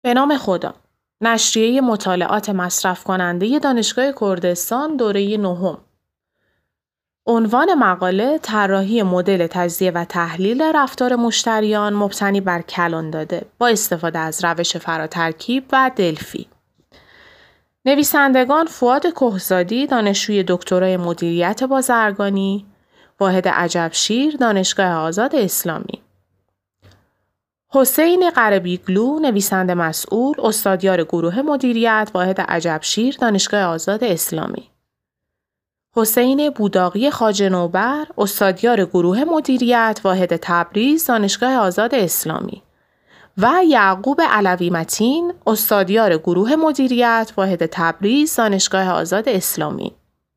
به نام خدا. نشریه مطالعات مصرف کننده دانشگاه کردستان دوره 9. عنوان مقاله طراحی مدل تجزیه و تحلیل رفتار مشتریان مبتنی بر کلان داده با استفاده از روش فراترکیب و دلفی. نویسندگان فؤاد کهزادی دانشجوی دکترای مدیریت بازرگانی، واحد عجبشیر دانشگاه آزاد اسلامی. حسین قره‌بیگلو نویسنده مسئول استادیار گروه مدیریت واحد عجبشیر دانشگاه آزاد اسلامی. حسین بوداقی خواجه نوبر استادیار گروه مدیریت واحد تبریز دانشگاه آزاد اسلامی و یعقوب علوی متین استادیار گروه مدیریت واحد تبریز دانشگاه آزاد اسلامی.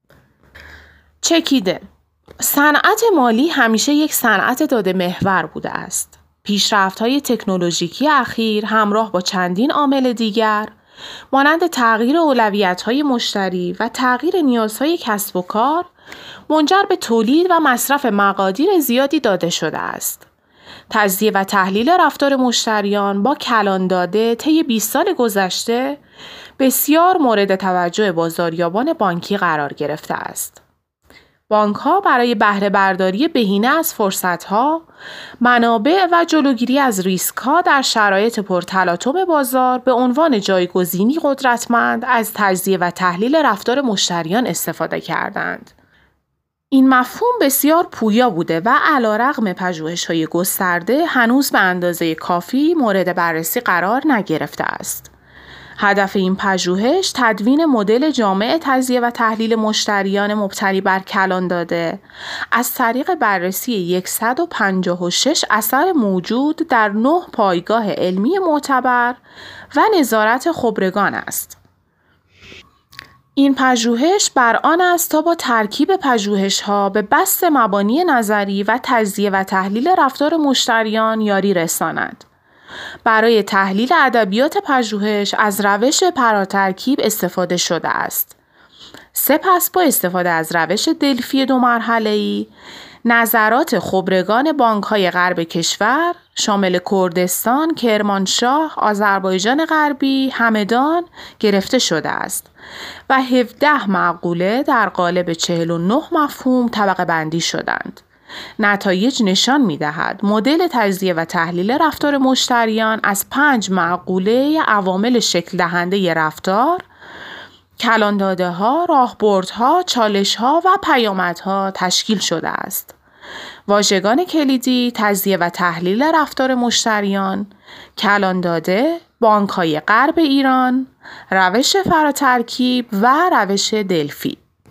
چکیده: صنعت مالی همیشه یک صنعت داده محور بوده است. پیشرفت‌های تکنولوژیکی اخیر همراه با چندین عامل دیگر مانند تغییر اولویت‌های مشتری و تغییر نیازهای کسب و کار منجر به تولید و مصرف مقادیر زیادی داده شده است. تجزیه و تحلیل رفتار مشتریان با کلان داده طی 20 سال گذشته بسیار مورد توجه بازاریابان بانکی قرار گرفته است. بانک‌ها برای بهره برداری بهینه از فرصت‌ها، منابع و جلوگیری از ریسک‌ها در شرایط پرتلاطم بازار به عنوان جایگزینی قدرتمند از تجزیه و تحلیل رفتار مشتریان استفاده کردند. این مفهوم بسیار پویا بوده و علیرغم پژوهش‌های گسترده هنوز به اندازه کافی مورد بررسی قرار نگرفته است. هدف این پژوهش تدوین مدل جامع تجزیه و تحلیل مشتریان مبتنی بر کلان داده از طریق بررسی 156 اثر موجود در 9 پایگاه علمی معتبر و نظارت خبرگان است. این پژوهش بر آن است تا با ترکیب پژوهش‌ها به بسط مبانی نظری و تجزیه و تحلیل رفتار مشتریان یاری رساند. برای تحلیل ادبیات پژوهش از روش فراترکیب استفاده شده است. سپس با استفاده از روش دلفی 2 مرحله‌ای، نظرات خبرگان بانک‌های غرب کشور شامل کردستان، کرمانشاه، آذربایجان غربی، همدان گرفته شده است و 17 مقوله در قالب 49 مفهوم طبقه بندی شدند. نتایج نشان می‌دهد مدل تجزیه و تحلیل رفتار مشتریان از 5 مقوله عوامل شکل دهنده رفتار، کلانداده‌ها، راهبردها، چالش‌ها و پیامدها تشکیل شده است. واژگان کلیدی تجزیه و تحلیل رفتار مشتریان، کلانداده، بانک‌های غرب ایران، روش فراترکیب و روش دلفی.